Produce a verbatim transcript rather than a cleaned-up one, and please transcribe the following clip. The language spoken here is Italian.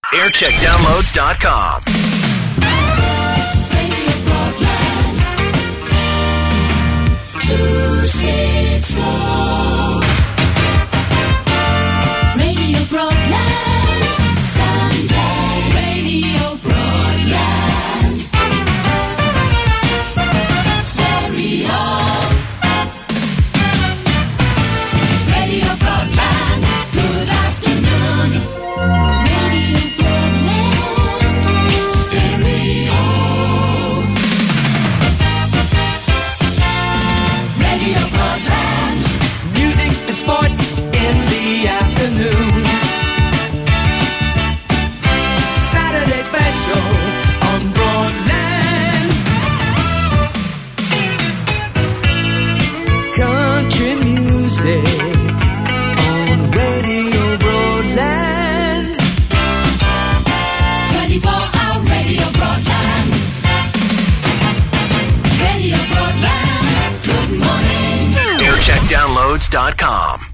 aircheck downloads dot com. two sixty Radio Broadland, Sunday. Radio Broadland, stereo. Radio Broadland, good afternoon. Radio Broadland, stereo. Radio Broadland, music and sports in the afternoon. Saturday special on Broadland. Country music on Radio Broadland. twenty-four hour Radio Broadland. Radio Broadland, good morning. aircheck downloads dot com.